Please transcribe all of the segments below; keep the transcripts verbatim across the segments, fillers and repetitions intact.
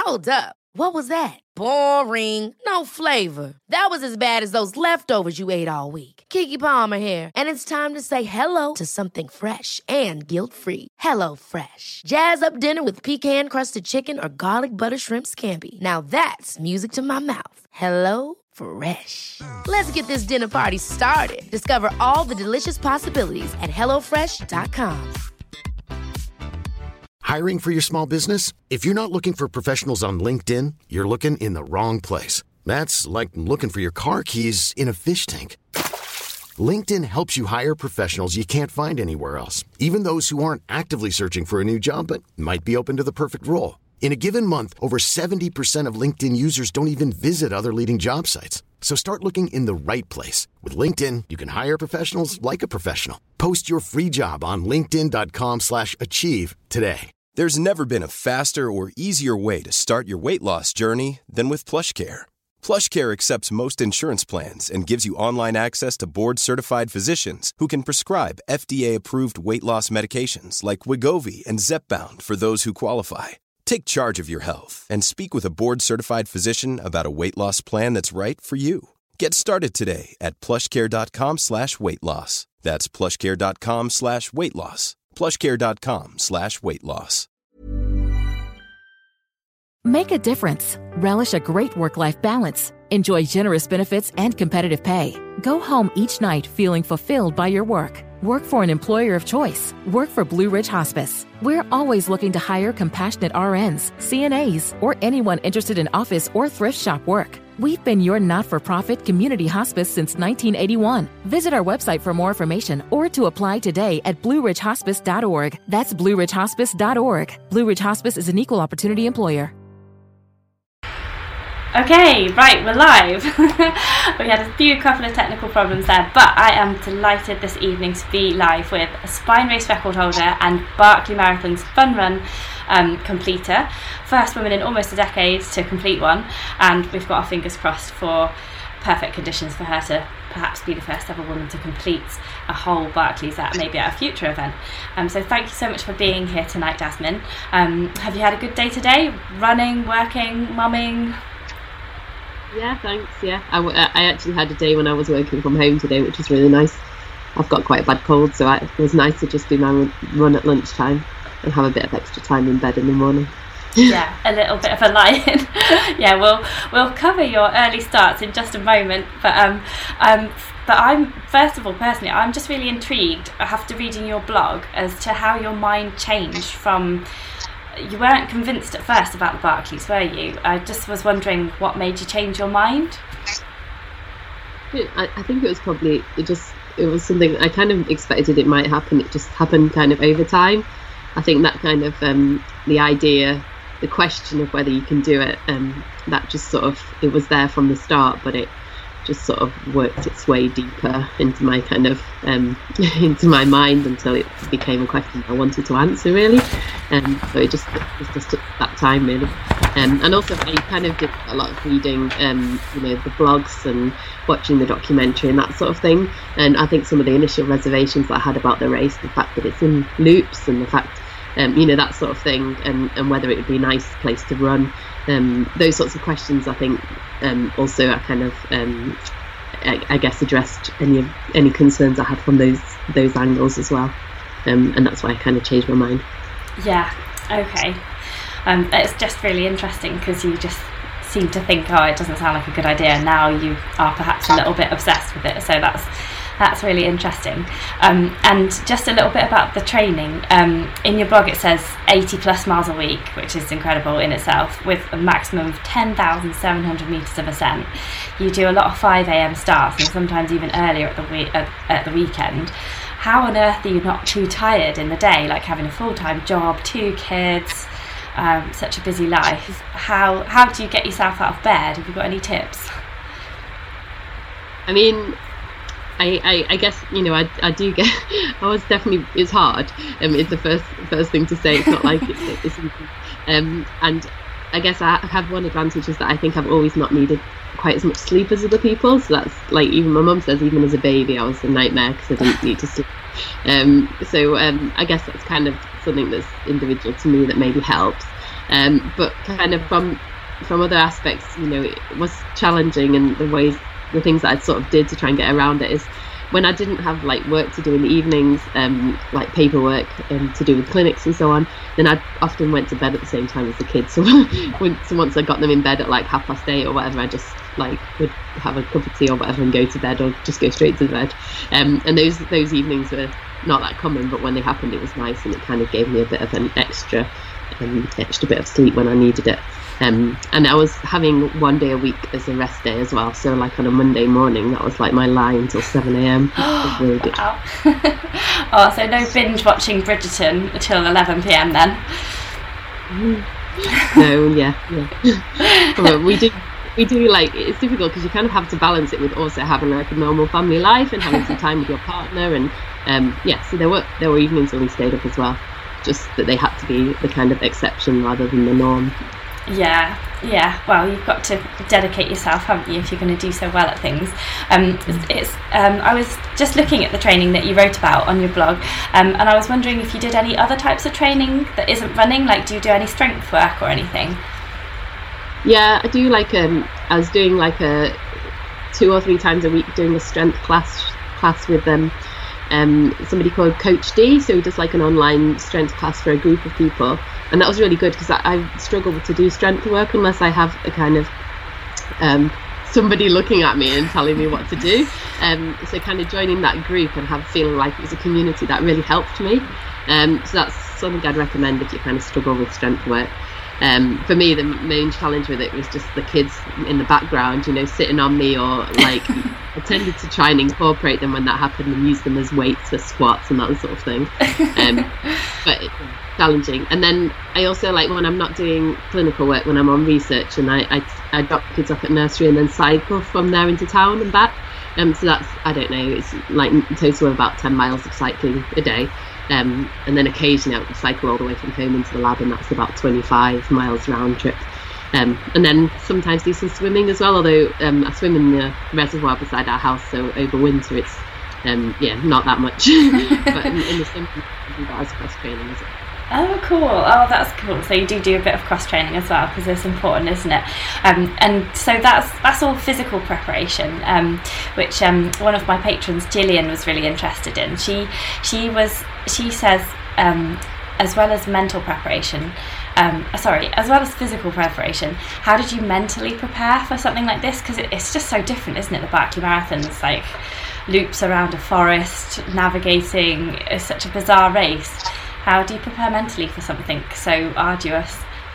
Hold up. What was that? Boring. No flavor. That was as bad as those leftovers you ate all week. Keke Palmer here, and it's time to say hello to something fresh and guilt-free. Hello Fresh. Jazz up dinner with pecan-crusted chicken or garlic butter shrimp scampi. Now that's music to my mouth. Hello Fresh. Let's get this dinner party started. Discover all the delicious possibilities at hello fresh dot com. Hiring for your small business? If you're not looking for professionals on LinkedIn, you're looking in the wrong place. That's like looking for your car keys in a fish tank. LinkedIn helps you hire professionals you can't find anywhere else, even those who aren't actively searching for a new job but might be open to the perfect role. In a given month, over seventy percent of LinkedIn users don't even visit other leading job sites. So start looking in the right place. With LinkedIn, you can hire professionals like a professional. Post your free job on linkedin dot com slash achieve today. There's never been a faster or easier way to start your weight loss journey than with PlushCare. PlushCare accepts most insurance plans and gives you online access to board-certified physicians who can prescribe F D A-approved weight loss medications like Wegovy and Zepbound for those who qualify. Take charge of your health and speak with a board-certified physician about a weight loss plan that's right for you. Get started today at plushcare.com slash weight loss. That's plushcare.com slash weight loss. plushcare.com slash weight loss. Make a difference. Relish a great work-life balance. Enjoy generous benefits and competitive pay. Go home each night feeling fulfilled by your work. Work for an employer of choice. Work for Blue Ridge Hospice. We're always looking to hire compassionate R Ns, C N As, or anyone interested in office or thrift shop work. We've been your not-for-profit community hospice since nineteen eighty-one. Visit our website for more information or to apply today at blue ridge hospice dot org. That's blue ridge hospice dot org. Blue Ridge Hospice is an equal opportunity employer. Okay, right, we're live. We had a few couple of technical problems there, but I am delighted this evening to be live with a Spine Race record holder and Barkley Marathon's fun run um, completer. First woman in almost a decade to complete one, and we've got our fingers crossed for perfect conditions for her to perhaps be the first ever woman to complete a whole Barkley's at maybe at a future event. Um, so thank you so much for being here tonight, Dasmin. Um, have you had a good day today? Running, working, mumming? Yeah, thanks. Yeah, I, I actually had a day when I was working from home today, which was really nice. I've got quite a bad cold, so I, it was nice to just do my run at lunchtime and have a bit of extra time in bed in the morning. Yeah, a little bit of a lie-in. Yeah, we'll we'll cover your early starts in just a moment, but um um but I'm first of all personally I'm just really intrigued after reading your blog as to how your mind changed from. You weren't convinced at first about the Barkleys, were you? I just was wondering what made you change your mind. I, I think it was probably it just it was something I kind of expected it might happen. It just happened kind of over time. I think that kind of um, the idea, the question of whether you can do it, um, that just sort of it was there from the start, but it just sort of worked its way deeper into my kind of um, into my mind until it became a question I wanted to answer, really. Um, so it just it just took that time, really. Um, and also I kind of did a lot of reading, um, you know, the blogs and watching the documentary and that sort of thing. And I think some of the initial reservations that I had about the race, the fact that it's in loops and the fact, um, you know, that sort of thing, and, and whether it would be a nice place to run. Um, those sorts of questions, I think, um, also I kind of, um, I, I guess, addressed any any concerns I had from those those angles as well, um, and that's why I kind of changed my mind. Yeah. Okay. Um, it's just really interesting because you just seem to think, oh, it doesn't sound like a good idea. And now you are perhaps a little bit obsessed with it. So that's that's really interesting. Um, and just a little bit about the training. Um, in your blog, it says eighty plus miles a week, which is incredible in itself, with a maximum of ten thousand seven hundred metres of ascent. You do a lot of five a.m. starts and sometimes even earlier at the week, at, at the weekend. How on earth are you not too tired in the day, like having a full-time job, two kids, um, such a busy life? How how do you get yourself out of bed? Have you got any tips? I mean, I, I, I guess, you know, I, I do get, I was definitely, it's hard. Um, it's the first first thing to say. It's not like it's, it's um, and I guess I have one advantage is that I think I've always not needed quite as much sleep as other people. So that's like, even my mum says, even as a baby, I was a nightmare because I didn't need to sleep. Um, so um, I guess that's kind of something that's individual to me that maybe helps. Um, but kind of from from other aspects, you know, it was challenging, and the ways, the things that I sort of did to try and get around it is when I didn't have like work to do in the evenings, um, like paperwork and to do with clinics and so on, then I often went to bed at the same time as the kids. So, when, so once I got them in bed at like half past eight or whatever, I just like would have a cup of tea or whatever and go to bed, or just go straight to bed. Um, and those those evenings were not that common, but when they happened, it was nice, and it kind of gave me a bit of an extra, um, extra bit of sleep when I needed it. Um, and I was having one day a week as a rest day as well. So like on a Monday morning, that was like my lie until seven a.m. It was really good. Wow. Oh, so no binge watching Bridgerton until eleven p.m. then? No, yeah, yeah. Well, we do, we do like, it's difficult because you kind of have to balance it with also having like a normal family life and having some time with your partner. And um, yeah, so there were there were evenings when we stayed up as well. Just that they had to be the kind of exception rather than the norm. Yeah, yeah. Well, you've got to dedicate yourself, haven't you, if you're going to do so well at things. Um, it's. Um, I was just looking at the training that you wrote about on your blog, um, and I was wondering if you did any other types of training that isn't running. Like, do you do any strength work or anything? Yeah, I do. Like, um, I was doing like a two or three times a week doing a strength class class with them. Um, somebody called Coach D, so he does like an online strength class for a group of people, and that was really good because I, I struggle to do strength work unless I have a kind of um, somebody looking at me and telling me what to do. Um, so kind of joining that group and have feeling like it was a community, that really helped me. Um, so that's something I'd recommend if you kind of struggle with strength work. Um, for me, the main challenge with it was just the kids in the background, you know, sitting on me, or like I tended to try and incorporate them when that happened and use them as weights for squats and that sort of thing. Um, but it's challenging. And then I also like when I'm not doing clinical work, when I'm on research, and I, I, I drop kids off at nursery and then cycle from there into town and back. Um, so that's, I don't know, it's like a total of about ten miles of cycling a day. Um, and then occasionally I would cycle all the way from home into the lab, and that's about twenty-five miles round trip. Um, and then sometimes do some swimming as well, although um, I swim in the reservoir beside our house, so over winter it's um, yeah, not that much. But in, in the summer I do that as cross training as well. Oh, cool. Oh, that's cool. So you do do a bit of cross training as well, because it's important, isn't it? Um, and so that's that's all physical preparation, um, which um, one of my patrons, Gillian, was really interested in. She she was she says um, as well as mental preparation, um, sorry, as well as physical preparation. How did you mentally prepare for something like this? Because it, it's just so different, isn't it? The Barkley Marathon is like loops around a forest, navigating. It's such a bizarre race. How do you prepare mentally for something so arduous?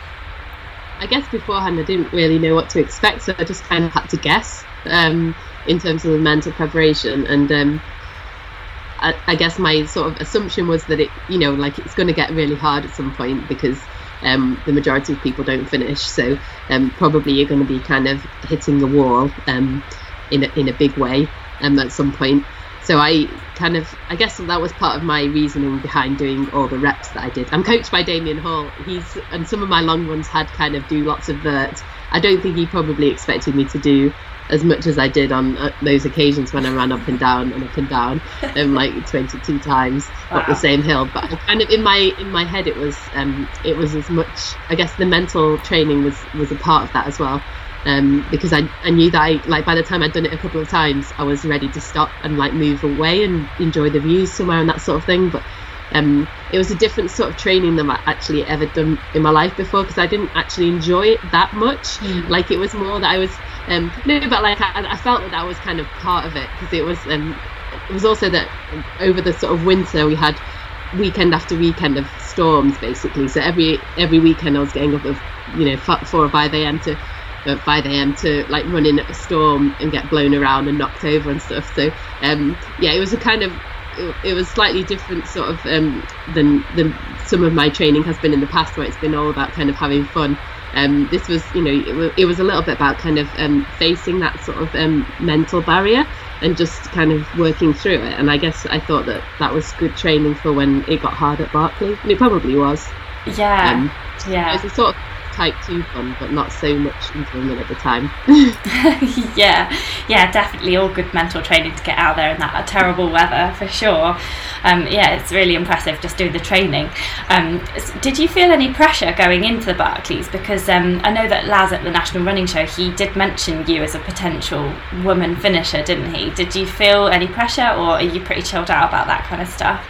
I guess beforehand I didn't really know what to expect, so I just kind of had to guess um, in terms of the mental preparation. And um, I, I guess my sort of assumption was that it, you know, like it's going to get really hard at some point because um, the majority of people don't finish. So um, probably you're going to be kind of hitting the wall um, in a, in a big way um, at some point. So I kind of, I guess that was part of my reasoning behind doing all the reps that I did. I'm coached by Damien Hall. He's, and some of my long ones had kind of do lots of vert. I don't think he probably expected me to do as much as I did on uh, those occasions when I ran up and down and up and down, um, like twenty-two times wow. up the same hill. But I kind of in my in my head it was um, it was as much. I guess the mental training was was a part of that as well. Um, because I, I knew that I, like by the time I'd done it a couple of times, I was ready to stop and like move away and enjoy the views somewhere and that sort of thing. But um, it was a different sort of training than I actually ever done in my life before, because I didn't actually enjoy it that much. Mm. Like it was more that I was um, no, but like I, I felt that that was kind of part of it, because it was um, it was also that over the sort of winter we had weekend after weekend of storms basically. So every every weekend I was getting up at you know four or five a.m. to at five a.m. to like run in a storm and get blown around and knocked over and stuff. So um yeah, it was a kind of it, it was slightly different sort of um than than some of my training has been in the past, where it's been all about kind of having fun. Um this was, you know, it, w- it was a little bit about kind of um facing that sort of um mental barrier and just kind of working through it. And I guess I thought that that was good training for when it got hard at Barkley, and it probably was. Yeah. Um, yeah. It's a sort of type two fun, but not so much enjoying it at the time. yeah, yeah, definitely all good mental training to get out there in that terrible weather for sure. Um, yeah, it's really impressive just doing the training. Um, did you feel any pressure going into the Barclays? Because um, I know that Laz at the National Running Show, he did mention you as a potential woman finisher, didn't he? Did you feel any pressure, or are you pretty chilled out about that kind of stuff?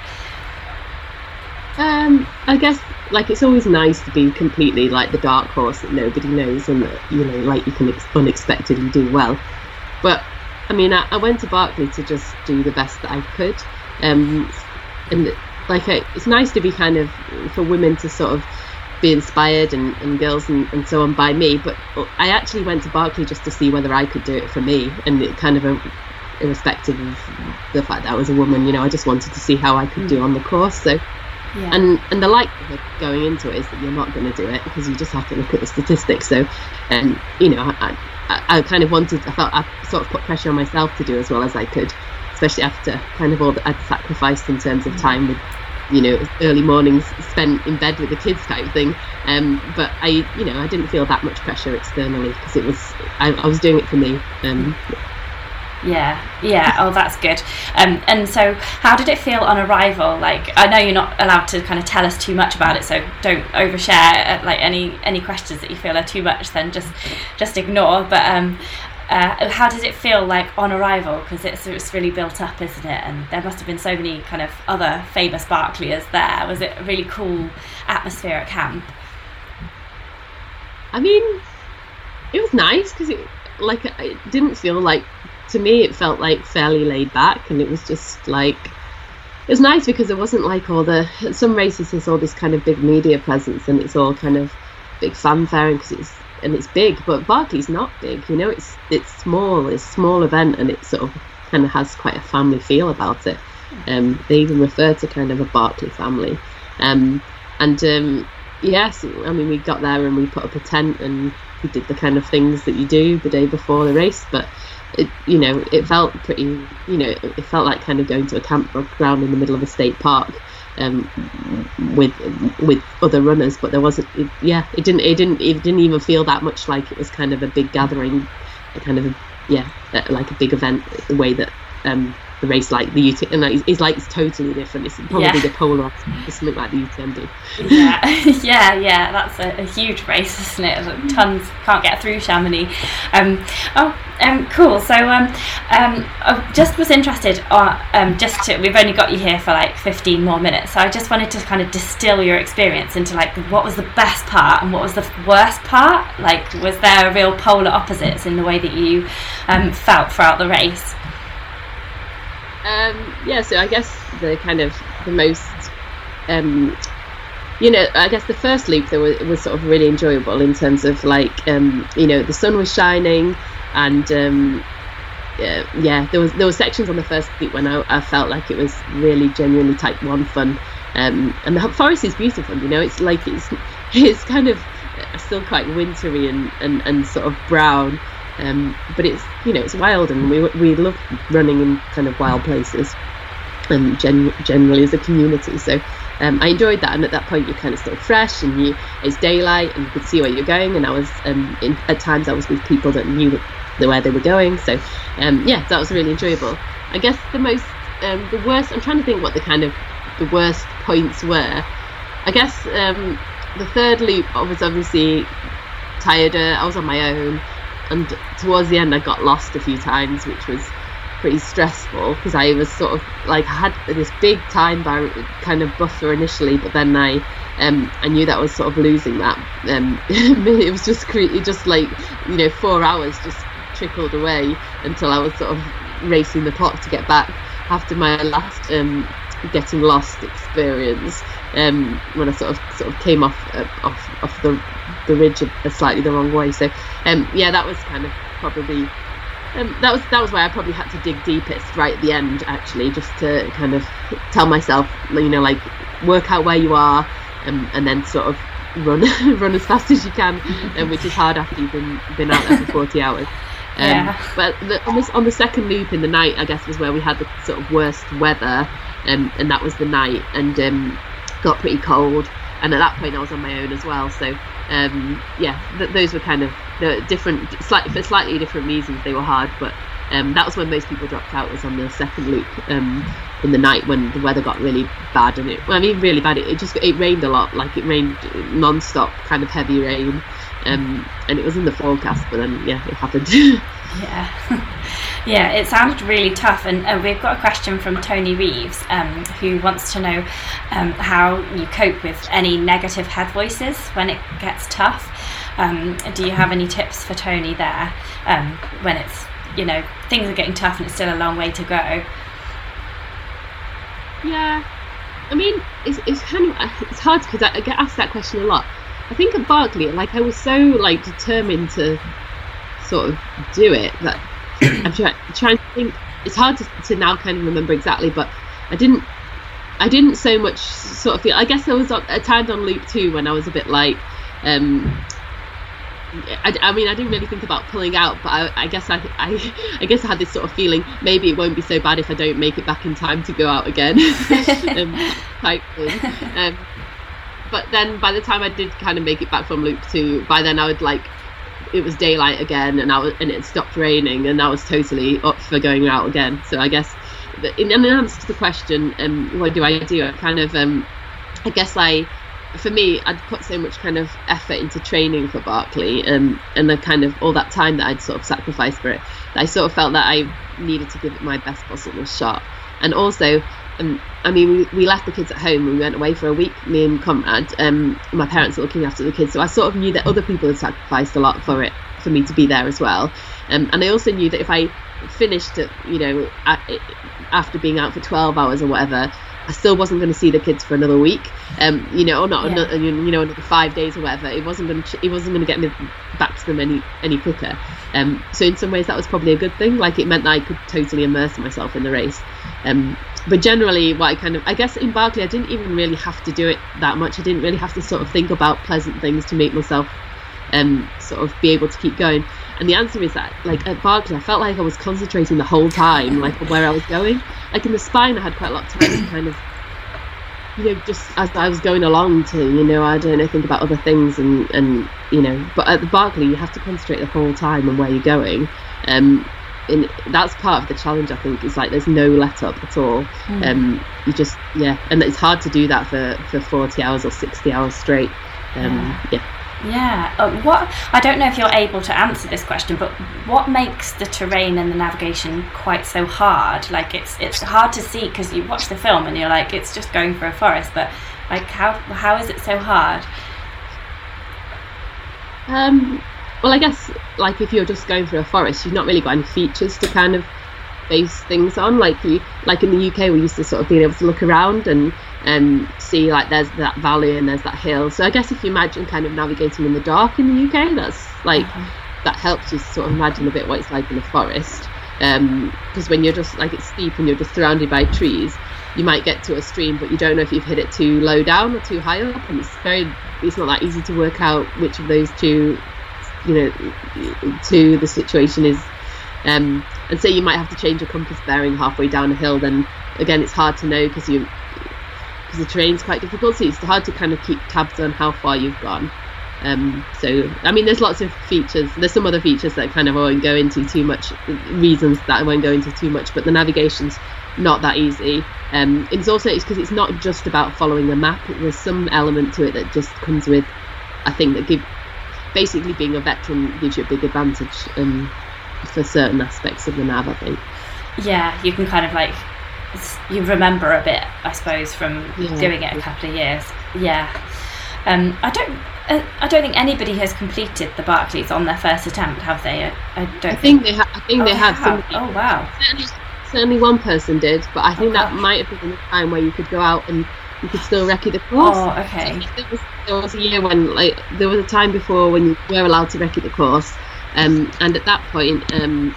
Um, I guess, like, it's always nice to be completely like the dark horse that nobody knows, and that, you know, like, you can ex- unexpectedly do well. But I mean, I, I went to Barkley to just do the best that I could, um, and like, I, it's nice to be kind of, for women to sort of be inspired, and, and girls and, and so on, by me. But I actually went to Barkley just to see whether I could do it for me, and it kind of a, irrespective of the fact that I was a woman, you know, I just wanted to see how I could do on the course. So. Yeah. And and the likelihood going into it is that you're not going to do it, because you just have to look at the statistics. So, um, you know, I, I, I kind of wanted, I felt I sort of put pressure on myself to do as well as I could, especially after kind of all that I'd sacrificed in terms of time with, you know, early mornings spent in bed with the kids type thing. Um, but I, you know, I didn't feel that much pressure externally, because it was, I, I was doing it for me. Um, Yeah, yeah. Oh, that's good. Um, and so, how did it feel on arrival? Like, I know you're not allowed to kind of tell us too much about it, so don't overshare. Like, any any questions that you feel are too much, then just just ignore. But um, uh, how did it feel like on arrival? Because it's it's really built up, isn't it? And there must have been so many kind of other famous Barclayers there. Was it a really cool atmosphere at camp? I mean, it was nice, because it like it didn't feel like. To me, it felt like fairly laid back, and it was just like, it was nice because it wasn't like all the, some races there's all this kind of big media presence, and it's all kind of big fanfare, because it's and it's big, but Barclay's not big, you know, it's it's small, it's a small event, and it sort of kind of has quite a family feel about it. Um, they even refer to kind of a Barkley family, um, and um, yes, I mean, we got there and we put up a tent and we did the kind of things that you do the day before the race, but. It, you know, it felt pretty, you know, it felt like kind of going to a campground in the middle of a state park, um, with with other runners. But there wasn't, it, yeah, it didn't, it didn't, it didn't even feel that much like it was kind of a big gathering, a kind of, a, yeah, like a big event. The way that um, the race, like the U T, and it's, it's like it's totally different. It's probably yeah. the polar opposite, something like the U T M B. Yeah, yeah, yeah. That's a, a huge race, isn't it? Tons can't get through Chamonix. Um, oh, um, cool. So, um, um, I just was interested. Uh, um, just to, we've only got you here for like fifteen more minutes, so I just wanted to kind of distill your experience into like what was the best part and what was the worst part. Like, was there real polar opposites in the way that you um, felt throughout the race? Um, yeah, so I guess the kind of the most, um, you know, I guess the first loop though was, was sort of really enjoyable in terms of like, um, you know, the sun was shining, and um, yeah, yeah, there was there were sections on the first loop when I, I felt like it was really genuinely type one fun, um, and the forest is beautiful. You know, it's like it's it's kind of still quite wintry and, and, and sort of brown. Um, but it's, you know, it's wild, and we we love running in kind of wild places, and um, gen- generally as a community. So um, I enjoyed that, and at that point you're kind of still fresh, and you it's daylight, and you could see where you're going. And I was um, in, at times I was with people that knew where they were going. So um, yeah, that was really enjoyable. I guess the most um, the worst. I'm trying to think what the kind of the worst points were. I guess um, the third loop I was obviously tireder. I was on my own. And towards the end I got lost a few times, which was pretty stressful, because I was sort of like had this big time bar kind of buffer initially, but then I um I knew that I was sort of losing that. Um it was just it just like, you know, four hours just trickled away until I was sort of racing the clock to get back after my last um getting lost experience, um when I sort of sort of came off uh, off off the the ridge a slightly the wrong way. So um yeah, that was kind of probably um, that was that was where I probably had to dig deepest, right at the end, actually, just to kind of tell myself, you know, like, work out where you are, um, and then sort of run run as fast as you can, um, which is hard after you've been been out there for forty hours. Um, yeah. But the, on, the, on the second loop in the night, I guess, was where we had the sort of worst weather, um, and that was the night, and um, got pretty cold. and at that point I was on my own as well. So um, yeah, th- those were kind of the different, slightly for slightly different reasons they were hard, but um, that was when most people dropped out, was on the second loop um, in the night when the weather got really bad. And it, well, I mean really bad, it, it just it rained a lot, like it rained non-stop, kind of heavy rain, um, and it was in the forecast, but then yeah, it happened. Yeah. Yeah, it sounded really tough, and uh, we've got a question from Tony Reeves, um, who wants to know um, how you cope with any negative head voices when it gets tough. Um, do you have any tips for Tony there um, when it's, you know, things are getting tough and it's still a long way to go? Yeah, I mean, it's it's kind of it's hard because I, I get asked that question a lot. I think at Berkeley, like I was so like determined to sort of do it that I'm try, trying to think. It's hard to, to now kind of remember exactly, but I didn't I didn't so much sort of feel, I guess there was a time on loop two when I was a bit like um I, I mean I didn't really think about pulling out, but I, I guess I, I I guess I had this sort of feeling maybe it won't be so bad if I don't make it back in time to go out again. um, type thing. Um, but then by the time I did kind of make it back from loop two, by then I would like it was daylight again, and I was, and it stopped raining, and I was totally up for going out again. So I guess in, in answer to the question, um, what do I do? I kind of, um, I guess I, for me, I'd put so much kind of effort into training for Berkeley, and and the kind of all that time that I'd sort of sacrificed for it, that I sort of felt that I needed to give it my best possible shot. And also, um, I mean, we, we left the kids at home. We went away for a week, me and Conrad. Um, my parents were looking after the kids, so I sort of knew that other people had sacrificed a lot for it, for me to be there as well. Um, and I also knew that if I finished, it, you know, at, after being out for twelve hours or whatever, I still wasn't going to see the kids for another week. Um, you know, or not, yeah. another, you know, another five days or whatever. It wasn't going to, it wasn't going to get me back to them any any quicker. Um, so in some ways that was probably a good thing. Like it meant that I could totally immerse myself in the race. Um, but generally, what I kind of, I guess in Berkeley, I didn't even really have to do it that much. I didn't really have to sort of think about pleasant things to make myself um, sort of be able to keep going. And the answer is that, like at Berkeley, I felt like I was concentrating the whole time, like where I was going. Like in the spine, I had quite a lot of time to kind of, you know, just as I was going along to, you know, I don't know, think about other things and, and you know, but at the Berkeley, you have to concentrate the whole time on where you're going. Um, and that's part of the challenge, I think, is like there's no let up at all. Mm. Um, you just, yeah, and it's hard to do that for, for forty hours or sixty hours straight. Um, yeah. yeah. Yeah. Uh, what I don't know if you're able to answer this question, but what makes the terrain and the navigation quite so hard? Like it's it's hard to see because you watch the film and you're like it's just going for a forest, but like how how is it so hard? Um. Well, I guess like if you're just going through a forest, you've not really got any features to kind of base things on. Like you, like in the U K, we used to sort of being able to look around and um, see like there's that valley and there's that hill. So I guess if you imagine kind of navigating in the dark in the U K, that's like mm-hmm. that helps you sort of imagine a bit what it's like in a forest. Because um, when you're just like it's steep and you're just surrounded by trees, you might get to a stream, but you don't know if you've hit it too low down or too high up, and it's very it's not that easy to work out which of those two, you know, to the situation is. Um, and so you might have to change your compass bearing halfway down a hill. Then again, it's hard to know because you because the terrain's quite difficult. So it's hard to kind of keep tabs on how far you've gone. Um, so I mean, there's lots of features. There's some other features that kind of I won't go into too much. Reasons that I won't go into too much. But the navigation's not that easy. Um, it's also it's because it's not just about following a map. There's some element to it that just comes with, I think, that give basically being a veteran gives you a big advantage. Um, for certain aspects of the nav, I think. Yeah, you can kind of like you remember a bit, I suppose, from yeah. doing it a couple of years. Yeah. Um, I don't. Uh, I don't think anybody has completed the Barclays on their first attempt, have they? I, I don't. I think, think they have. I think oh, they have. have. Oh wow. Certainly, certainly one person did, but I think oh, that gosh. might have been a time where you could go out and you could still recce the course. Oh, okay. So there was, there was a year when, like, there was a time before when you were allowed to recce the course. Um, and at that point, um,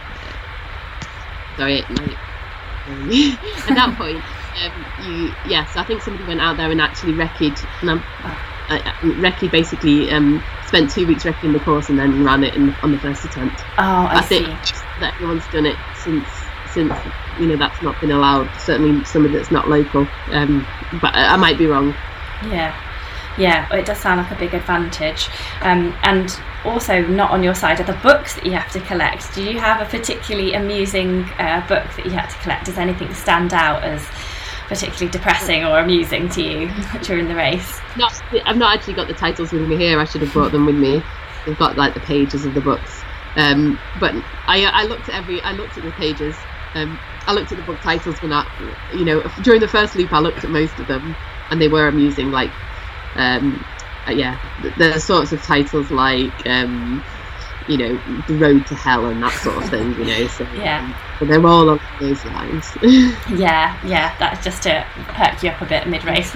sorry, my, um, at that point, um, you, yeah, so I think somebody went out there and actually recce'd, um, uh, recce basically um, spent two weeks recceing the course and then ran it in, on the first attempt. Oh, I, I see. think that everyone's done it since, since, you know, that's not been allowed, certainly somebody that's not local, um, but I, I might be wrong. Yeah. Yeah, it does sound like a big advantage. Um, and also, not on your side are the books that you have to collect. Do you have a particularly amusing uh, book that you had to collect? Does anything stand out as particularly depressing or amusing to you during the race? No, I've not actually got the titles with me here. I should have brought them with me. I've got like the pages of the books. Um, but I, I looked at every. I looked at the pages. Um, I looked at the book titles when I, you know, during the first loop I looked at most of them, and they were amusing. Like, um, yeah, there's sorts of titles like, um, you know, The Road to Hell and that sort of thing. You know, so yeah, um, but they're all along those lines. yeah, yeah, that's just to perk you up a bit mid-race.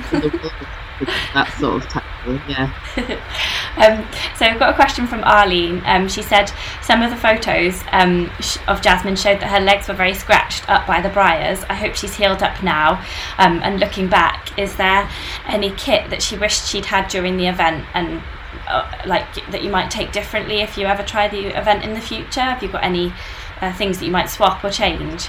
That sort of title, yeah. um, so I've got a question from Arlene. Um, she said some of the photos um, sh- of Jasmine showed that her legs were very scratched up by the briars. I hope she's healed up now. Um, and looking back, is there any kit that she wished she'd had during the event, and uh, like that you might take differently if you ever try the event in the future? Have you got any uh, things that you might swap or change?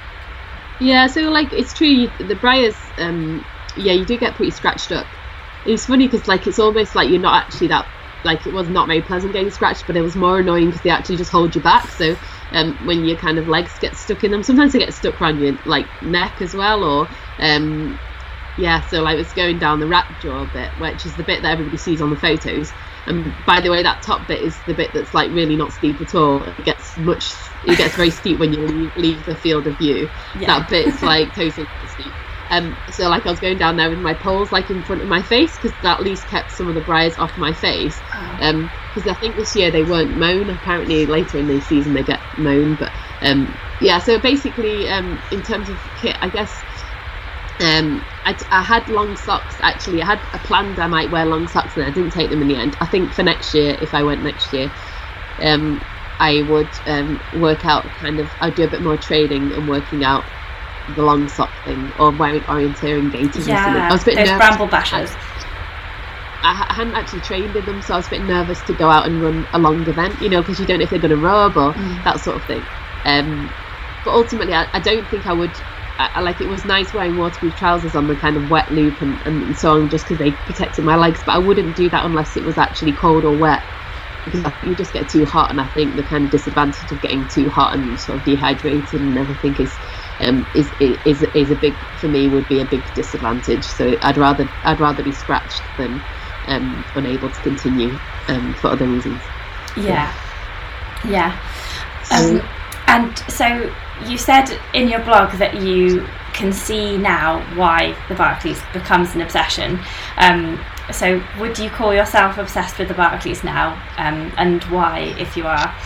Yeah, so like it's true, the briars, um, yeah, you do get pretty scratched up. It's funny because like it's almost like you're not actually that, like it was not very pleasant getting scratched, but it was more annoying because they actually just hold you back. So um, when your kind of legs get stuck in them, sometimes they get stuck around your like neck as well, or um, yeah. So like it's going down the rat jaw bit, which is the bit that everybody sees on the photos. And by the way, that top bit is the bit that's like really not steep at all. It gets much, it gets very steep when you leave, leave the field of view. Yeah. That bit's like totally steep. Um, so like I was going down there with my poles like in front of my face, because that at least kept some of the briars off my face. Um, because I think this year they weren't mown. Apparently later in the season they get mown. But um, yeah, so basically um, in terms of kit, I guess um, I, I had long socks. Actually, I had a planned I might wear long socks, and I didn't take them in the end. I think for next year, if I went next year, um, I would um, work out kind of. I'd do a bit more training and working out the long sock thing, or wearing orienteering gaiters. Yeah, or something. I was a bit those nervous. bramble bashers. I, I hadn't actually trained in them, so I was a bit nervous to go out and run a long event, you know, because you don't know if they're going to rub or mm. that sort of thing. Um, but ultimately, I, I don't think I would. I, I like it was nice wearing waterproof trousers on the kind of wet loop and, and so on, just because they protected my legs. But I wouldn't do that unless it was actually cold or wet, because you just get too hot. And I think the kind of disadvantage of getting too hot and sort of dehydrated and everything is. Um, is is is a big, for me, would be a big disadvantage. So I'd rather I'd rather be scratched than um, unable to continue um, for other reasons. Yeah, yeah. Um, and so you said in your blog that you can see now why the Barclays becomes an obsession. Um, so would you call yourself obsessed with the Barclays now? Um, and why, if you are?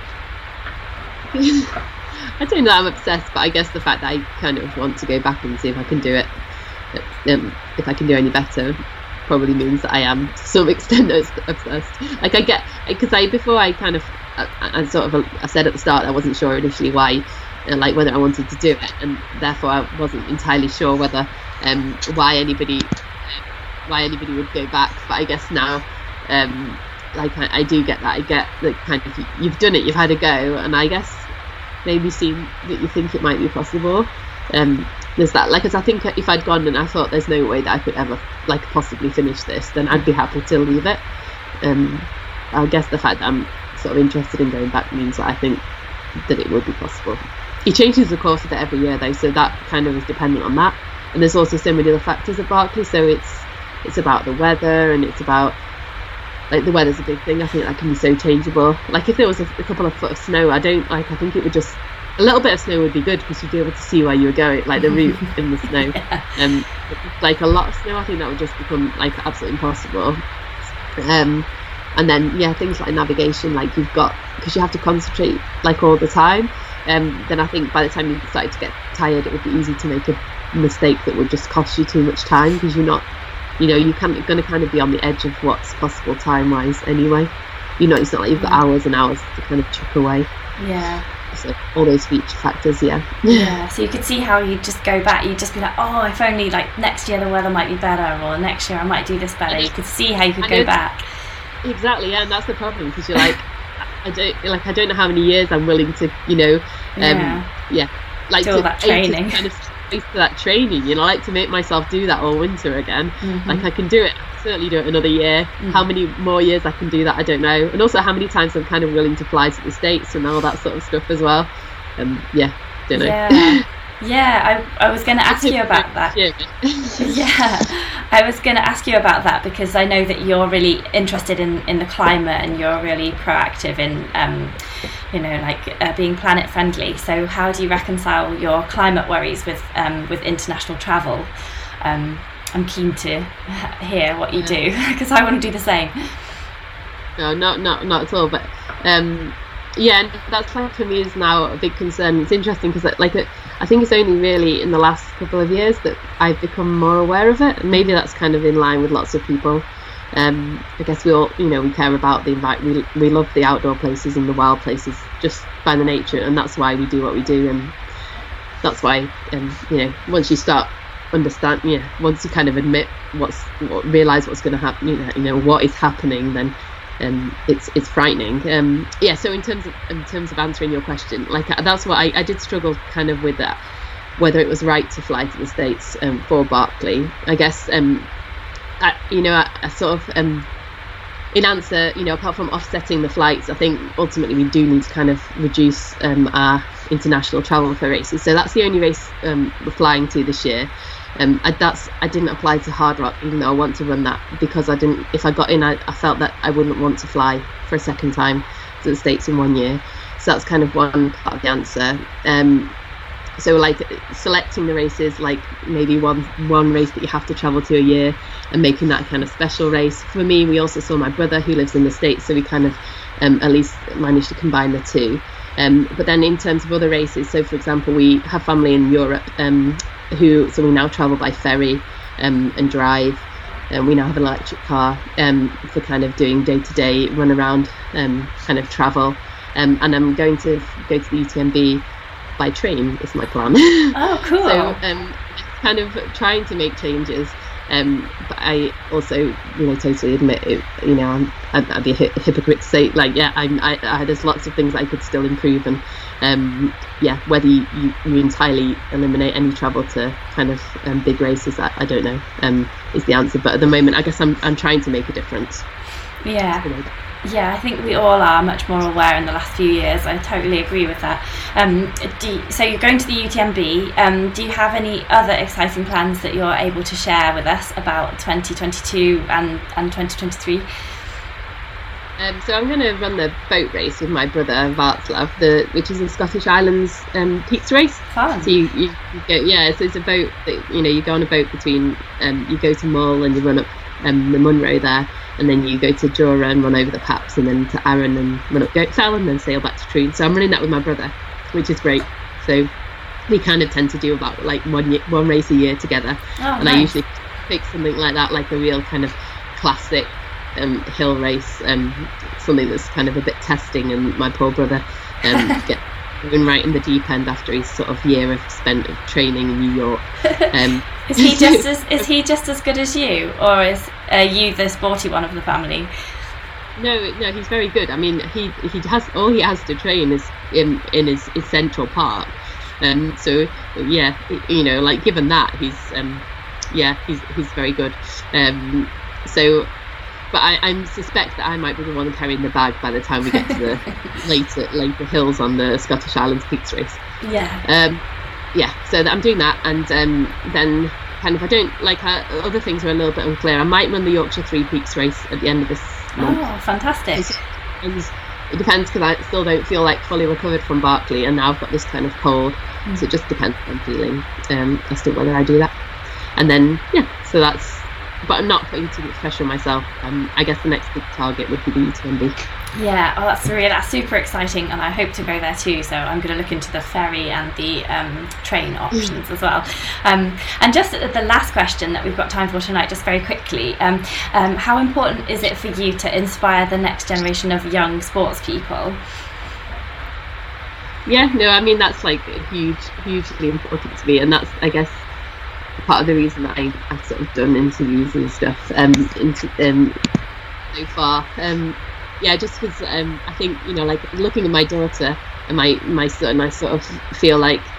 I don't know I'm obsessed, but I guess the fact that I kind of want to go back and see if I can do it, um, if I can do any better, probably means that I am to some extent obsessed. Like I get, because I before I kind of, I, I sort of, I said at the start I wasn't sure initially why, uh, like whether I wanted to do it, and therefore I wasn't entirely sure whether, um, why anybody, why anybody would go back. But I guess now, um, like I, I do get that. I get that kind of you've done it, you've had a go, and I guess. Maybe seem that you think it might be possible. Um, there's that. Like, as I think if I'd gone and I thought there's no way that I could ever like possibly finish this, then I'd be happy to leave it. Um, I guess the fact that I'm sort of interested in going back means that I think that it would be possible. He changes the course of it every year though, so that kind of is dependent on that. And there's also so many other factors at Barclays. So it's it's about the weather, and it's about. Like the weather's a big thing. I think that can be so changeable. Like if there was a, a couple of foot of snow, I don't like. I think it would just a little bit of snow would be good because you'd be able to see where you were going, like the route in the snow. Yeah. Um, like a lot of snow, I think that would just become like absolutely impossible. Um, and then yeah, things like navigation, like you've got because you have to concentrate like all the time. Um, then I think by the time you started to get tired, it would be easy to make a mistake that would just cost you too much time because you're not. You know, you're kind of going to kind of be on the edge of what's possible time-wise anyway. You know, it's not like you've got hours and hours to kind of chuck away. Yeah. So all those feature factors, yeah. Yeah, so you could see how you just go back, you'd just be like, oh, if only like next year the weather might be better, or next year I might do this better. You could see how you could go back. Exactly, yeah, and that's the problem because you're like, I don't like I don't know how many years I'm willing to, you know, um, yeah, yeah like do all that training. Kind of, to that training, you know, I like to make myself do that all winter again. Mm-hmm. Like I can do it, certainly do it another year. Mm-hmm. How many more years I can do that, I don't know. And also how many times I'm kind of willing to fly to the States and all that sort of stuff as well. Um, yeah, don't know. Yeah. Yeah, I, I was going to ask you about that. Yeah, I was going to ask you about that because I know that you're really interested in, in the climate and you're really proactive in, um, you know, like uh, being planet friendly. So how do you reconcile your climate worries with um, with international travel? Um, I'm keen to hear what you do because I want to do the same. No, not not not at all. But um, yeah, and that's like for me is now a big concern. It's interesting because like it, I think it's only really in the last couple of years that I've become more aware of it, and maybe that's kind of in line with lots of people. Um, I guess we all, you know, we care about the environment. We we love the outdoor places and the wild places just by the nature, and that's why we do what we do, and that's why, um, you know, once you start understand, yeah, once you kind of admit what's, what, realize what's going to happen, you know, you know what is happening, then. Um, it's it's frightening. Um, yeah. So in terms of in terms of answering your question, like that's what I, I did struggle kind of with that, whether it was right to fly to the States um, for Barkley. I guess um, I, you know I, I sort of um, in answer, you know, apart from offsetting the flights, I think ultimately we do need to kind of reduce um, our international travel for races. So that's the only race um, we're flying to this year. Um, I, that's I didn't apply to Hard Rock, even though I want to run that, because I didn't. If I got in, I, I felt that I wouldn't want to fly for a second time to the States in one year. So that's kind of one part of the answer. Um, so like selecting the races, like maybe one one race that you have to travel to a year, and making that a kind of special race. For me, we also saw my brother who lives in the States, so we kind of um, at least managed to combine the two. Um, but then in terms of other races, so for example, we have family in Europe. Um, who so we now travel by ferry um, and drive, and we now have an electric car um, for kind of doing day-to-day run around um, kind of travel, um, and I'm going to go to the U T M B by train is my plan. Oh, cool. So um, kind of trying to make changes, um, but I also, you know, totally admit it, you know, I'm, I'd, I'd be a hypocrite to say like, yeah, I'm, I, I there's lots of things I could still improve, and um, yeah, whether you, you, you entirely eliminate any travel to kind of um, big races, I, I don't know, um, is the answer. But at the moment, I guess I'm I'm trying to make a difference. Yeah. Yeah, I think we all are much more aware in the last few years. I totally agree with that. Um, do you, so you're going to the U T M B. Um, do you have any other exciting plans that you're able to share with us about twenty twenty-two and, and twenty twenty-three? Um, so I'm going to run the boat race with my brother Václav, the which is the Scottish Islands um, Peaks race. Fun. So you, you, you go, yeah, so it's a boat that, you know, you go on a boat between, um, you go to Mull and you run up um, the Munro there, and then you go to Jura and run over the Paps, and then to Arran and run up Goat Fell, and then sail back to Troon. So I'm running that with my brother, which is great. So we kind of tend to do about like one year, one race a year together. Oh, and nice. I usually pick something like that, like a real kind of classic um, hill race, um, something that's kind of a bit testing, and my poor brother um, get going right in the deep end after his sort of year of spent of training in New York. Um, is he just as is he just as good as you, or is uh, you the sporty one of the family? No, no, he's very good. I mean, he he has all he has to train is in in his, his Central Park, and um, so yeah, you know, like given that, he's um, yeah, he's he's very good. Um, so. But I, I suspect that I might be the one carrying the bag by the time we get to the later later hills on the Scottish Islands Peaks race. Yeah. Um, yeah. So I'm doing that, and um, then kind of I don't like uh, other things are a little bit unclear. I might run the Yorkshire Three Peaks race at the end of this month. Oh, fantastic! And it depends, because I still don't feel like fully recovered from Barkley, and now I've got this kind of cold, mm. so it just depends how I'm feeling um, as to whether I do that. And then yeah, so that's. But I'm not putting too much pressure on myself. Um, I guess the next big target would be the U T M B. Yeah, oh, that's really that's super exciting, and I hope to go there too. So I'm going to look into the ferry and the um, train options mm. as well. Um, and just the last question that we've got time for tonight, just very quickly, um, um, how important is it for you to inspire the next generation of young sports people? Yeah, no, I mean that's like huge, hugely important to me, and that's I guess. Part of the reason that I, I've sort of done interviews and stuff um, into, um, so far. Um, yeah, just because um, I think, you know, like looking at my daughter and my, my son, I sort of feel like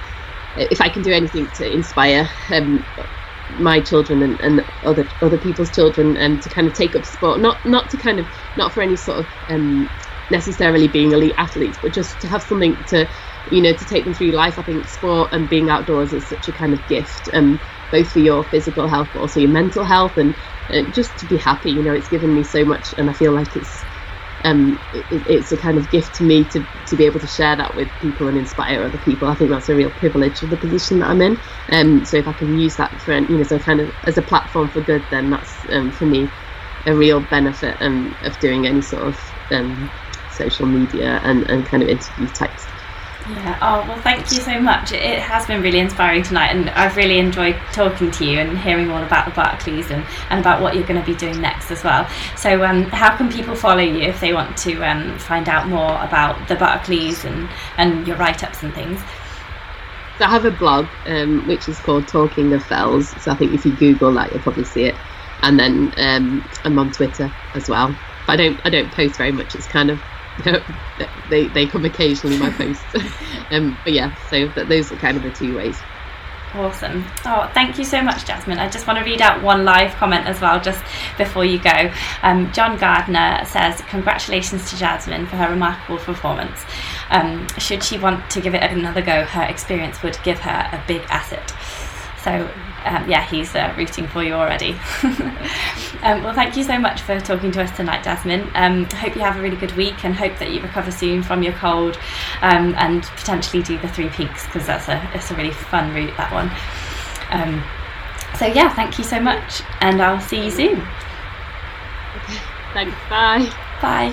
if I can do anything to inspire um, my children and, and other other people's children, and um, to kind of take up sport, not not to kind of not for any sort of um, necessarily being elite athletes, but just to have something to, you know, to take them through life. I think sport and being outdoors is such a kind of gift, um, both for your physical health, but also your mental health, and uh, just to be happy. You know, it's given me so much, and I feel like it's um, it, it's a kind of gift to me to to be able to share that with people and inspire other people. I think that's a real privilege of the position that I'm in. Um, so if I can use that for, you know, so kind of as a platform for good, then that's um, for me a real benefit um, of doing any sort of um, social media and, and kind of interview type stuff. Yeah. Oh, well, thank you so much. It has been really inspiring tonight, and I've really enjoyed talking to you and hearing all about the Barclays and, and about what you're going to be doing next as well. So um, how can people follow you if they want to um, find out more about the Barclays and, and your write-ups and things? So I have a blog um, which is called Talking of Fells. So I think if you Google that, you'll probably see it. And then um, I'm on Twitter as well. But I don't I don't post very much. It's kind of they they come occasionally, my posts. um, but yeah, so th- those are kind of the two ways. Awesome. Oh, thank you so much, Jasmine. I just want to read out one live comment as well just before you go. Um, John Gardner says, congratulations to Jasmine for her remarkable performance. Um, should she want to give it another go, her experience would give her a big asset. So um, yeah, he's uh, rooting for you already. um, well, thank you so much for talking to us tonight, Jasmine. Um, hope you have a really good week, and hope that you recover soon from your cold, um, and potentially do the Three Peaks, because that's a it's a really fun route, that one. Um, so yeah, thank you so much, and I'll see you soon. Okay, thanks. Bye. Bye.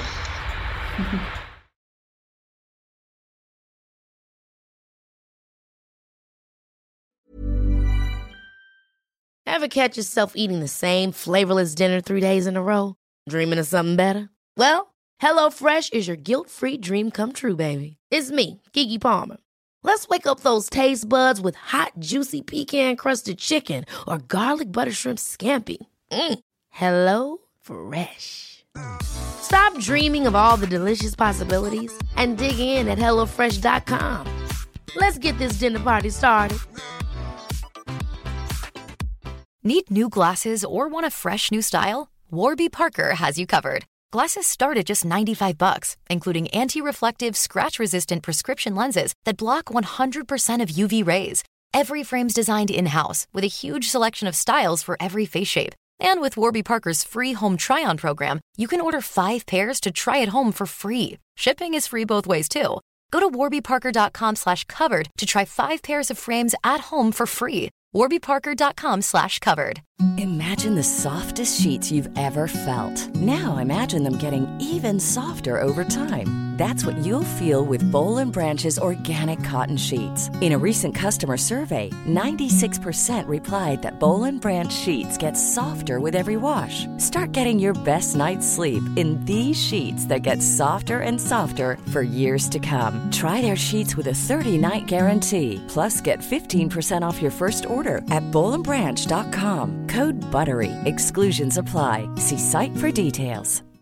Ever catch yourself eating the same flavorless dinner three days in a row? Dreaming of something better? Well, HelloFresh is your guilt-free dream come true, baby. It's me, Keke Palmer. Let's wake up those taste buds with hot, juicy pecan-crusted chicken or garlic butter shrimp scampi. Mm. Hello Fresh. Stop dreaming of all the delicious possibilities and dig in at hello fresh dot com. Let's get this dinner party started. Need new glasses or want a fresh new style? Warby Parker has you covered. Glasses start at just ninety-five bucks, including anti-reflective, scratch-resistant prescription lenses that block one hundred percent of U V rays. Every frame's designed in-house with a huge selection of styles for every face shape. And with Warby Parker's free home try-on program, you can order five pairs to try at home for free. Shipping is free both ways, too. Go to warby parker dot com slash covered to try five pairs of frames at home for free. warby parker dot com slash covered. Imagine the softest sheets you've ever felt. Now imagine them getting even softer over time. That's what you'll feel with Boll and Branch's organic cotton sheets. In a recent customer survey, ninety-six percent replied that Boll and Branch sheets get softer with every wash. Start getting your best night's sleep in these sheets that get softer and softer for years to come. Try their sheets with a thirty-night guarantee. Plus, get fifteen percent off your first order at boll and branch dot com. Code BUTTERY. Exclusions apply. See site for details.